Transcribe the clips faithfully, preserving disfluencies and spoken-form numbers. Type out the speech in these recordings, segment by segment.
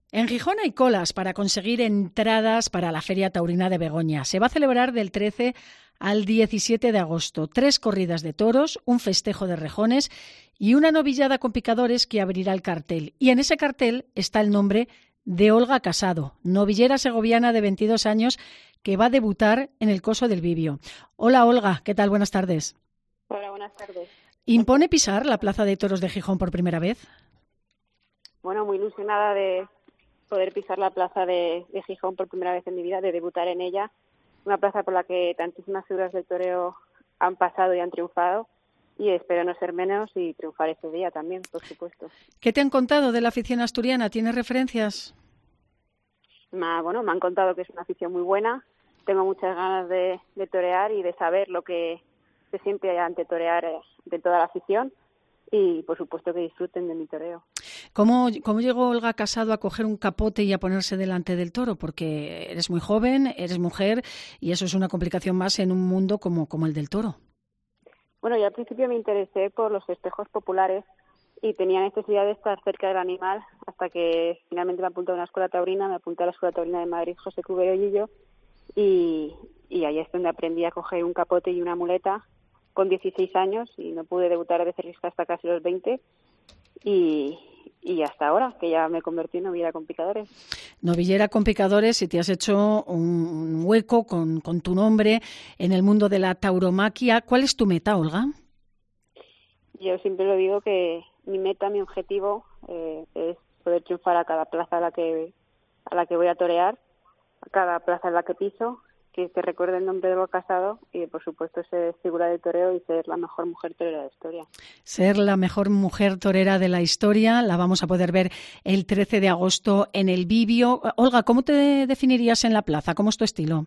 En Gijón hay colas para conseguir entradas para la Feria Taurina de Begoña. Se va a celebrar del trece al diecisiete de agosto. Tres corridas de toros, un festejo de rejones y una novillada con picadores que abrirá el cartel. Y en ese cartel está el nombre de Olga Casado, novillera segoviana de veintidós años que va a debutar en el Coso del Bibio. Hola Olga, ¿qué tal? Buenas tardes. Hola, buenas tardes. ¿Impone pisar la Plaza de Toros de Gijón por primera vez? Bueno, muy ilusionada de poder pisar la plaza de, de Gijón por primera vez en mi vida, de debutar en ella. Una plaza por la que tantísimas figuras del toreo han pasado y han triunfado, y espero no ser menos y triunfar ese día también, por supuesto. ¿Qué te han contado de la afición asturiana? ¿Tienes referencias? Ma, bueno, me han contado que es una afición muy buena, tengo muchas ganas de, de torear y de saber lo que se siente ante torear de toda la afición, y por supuesto que disfruten de mi toreo. ¿Cómo, ¿Cómo llegó Olga Casado a coger un capote y a ponerse delante del toro? Porque eres muy joven, eres mujer y eso es una complicación más en un mundo como, como el del toro. Bueno, yo al principio me interesé por los festejos populares y tenía necesidad de estar cerca del animal hasta que finalmente me apunté a una escuela taurina, me apunté a la Escuela Taurina de Madrid, José Cubero y y, y ahí es donde aprendí a coger un capote y una muleta con dieciséis años, y no pude debutar de becerrista hasta casi los veinte, y, y hasta ahora, que ya me convertí en novillera con picadores. Novillera con picadores, y te has hecho un hueco con, con tu nombre en el mundo de la tauromaquia. ¿Cuál es tu meta, Olga? Yo siempre lo digo que mi meta, mi objetivo eh, es poder triunfar a cada plaza a la que a la que voy a torear, a cada plaza en la que piso, que se recuerde el nombre de Olga Casado y, por supuesto, ser figura de toreo y ser la mejor mujer torera de la historia. Ser la mejor mujer torera de la historia, la vamos a poder ver el trece de agosto en el Bibio. Olga, ¿cómo te definirías en la plaza? ¿Cómo es tu estilo?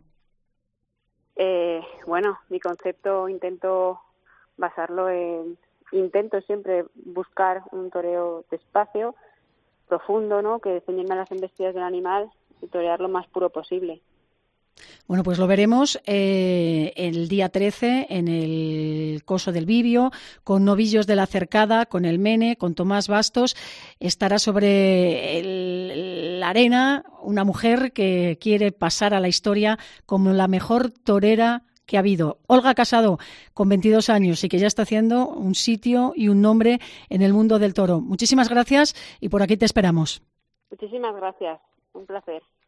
Eh, bueno, mi concepto intento basarlo en... Intento siempre buscar un toreo despacio, profundo, ¿no?, que ceñirme a las embestidas del animal y torear lo más puro posible. Bueno, pues lo veremos eh, el día trece en el Coso del Bibio, con novillos de la Cercada, con el Mene, con Tomás Bastos. Estará sobre el, la arena una mujer que quiere pasar a la historia como la mejor torera que ha habido. Olga Casado, con veintidós años y que ya está haciendo un sitio y un nombre en el mundo del toro. Muchísimas gracias y por aquí te esperamos. Muchísimas gracias. Un placer.